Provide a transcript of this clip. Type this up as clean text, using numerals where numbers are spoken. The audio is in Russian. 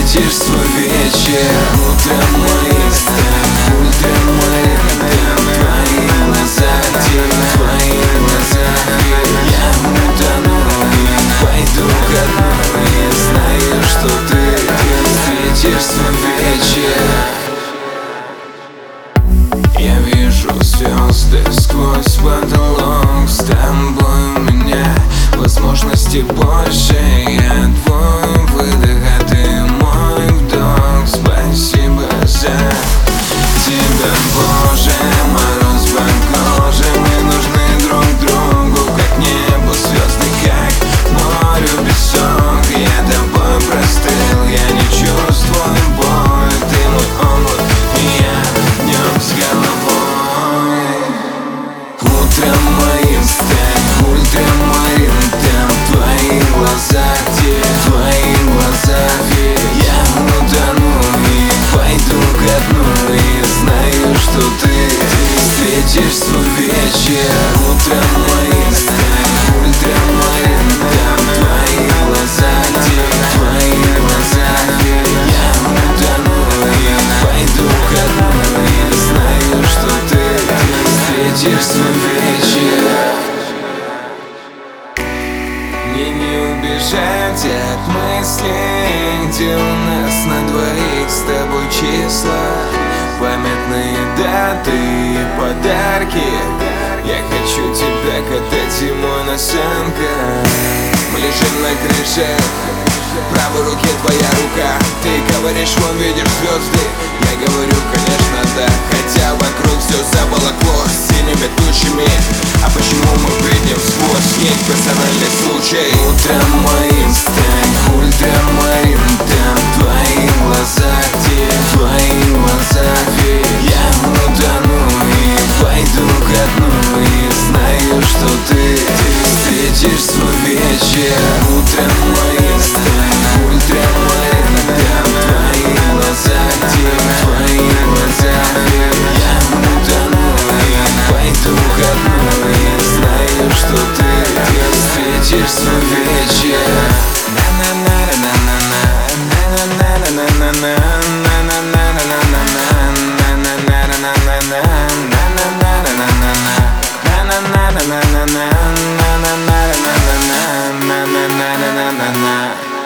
встретишь свой вечер. Утром моим станет ультрамарин, твои глаза, тень в твоих глазах. Я утону и пойду ко дну, и знаю, что ты встретишь свой вечер. Я вижу звезды сквозь потолок. С тобой у меня возможностей больше. Я твой выдох, а ты мой вдох. Спасибо за тебя, Боже. Мороз по коже, мы нужны друг другу, как небо звезды, как морю песок. Я тобой простыл, я не чувствую боль. Ты мой омут, и я в нем с головой. Утром моим стань ультрамарин, там в твоих глазах, где в твоих глазах. Я утону и пойду ко дну, и знаю, что ты встретишь свой вечер. Утром моим стань ультрамарин, там в твоих глазах, где в твоих глазах. Я утону и пойду ко дну, и знаю, что ты встретишь свой вечер. Мне не убежать от мыслей, где у нас на двоих с тобой числа, памятные даты и подарки. Я хочу тебя катать зимой на санках. Мы лежим на крыше, в правой руке твоя рука. Ты говоришь, вон видишь звезды. Я говорю, конечно, да. Хотя вокруг все заволокло синими тучами. А почему мы бредим сквозь снег? Персональный случай. Утром моим стань ультрамарин, там в твоих глазах, где в твоих глазах. Я утону и пойду ко дну, и знаю, что ты встретишь свой вечер. Утром моим стань ультрамарин, там в твоих глазах, где в твоих глазах. Я утону и пойду ко дну, и знаю, что ты встретишь свой вечер. На